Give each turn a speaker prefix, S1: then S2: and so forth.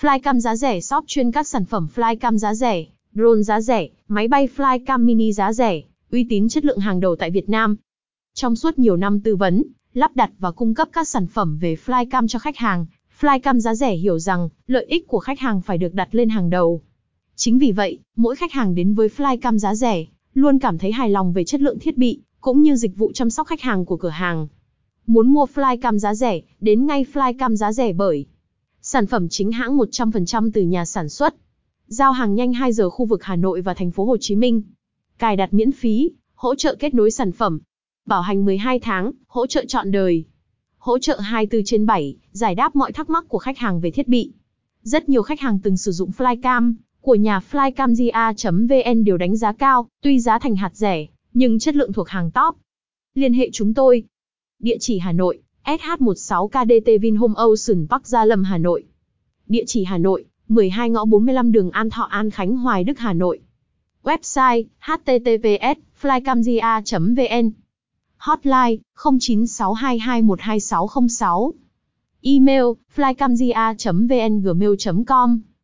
S1: Flycam giá rẻ shop chuyên các sản phẩm flycam giá rẻ, drone giá rẻ, máy bay flycam mini giá rẻ, uy tín chất lượng hàng đầu tại Việt Nam. Trong suốt nhiều năm tư vấn, lắp đặt và cung cấp các sản phẩm về flycam cho khách hàng, Flycam giá rẻ hiểu rằng lợi ích của khách hàng phải được đặt lên hàng đầu. Chính vì vậy, mỗi khách hàng đến với Flycam giá rẻ luôn cảm thấy hài lòng về chất lượng thiết bị cũng như dịch vụ chăm sóc khách hàng của cửa hàng. Muốn mua Flycam giá rẻ, đến ngay Flycam giá rẻ bởi sản phẩm chính hãng 100% từ nhà sản xuất. Giao hàng nhanh 2 giờ khu vực Hà Nội và thành phố Hồ Chí Minh. Cài đặt miễn phí, hỗ trợ kết nối sản phẩm. Bảo hành 12 tháng, hỗ trợ trọn đời. Hỗ trợ 24/7, giải đáp mọi thắc mắc của khách hàng về thiết bị. Rất nhiều khách hàng từng sử dụng Flycam của nhà flycamga.vn đều đánh giá cao, tuy giá thành hạt rẻ, nhưng chất lượng thuộc hàng top. Liên hệ chúng tôi. Địa chỉ Hà Nội, SH16 KDT Vinhome Ocean Park Gia Lâm Hà Nội. Địa chỉ Hà Nội, 12 ngõ 45 đường An Thọ An Khánh Hoài Đức Hà Nội. Website, https://flycamga.vn. Hotline, 0962212606. Email, flycamga.vn gmail.com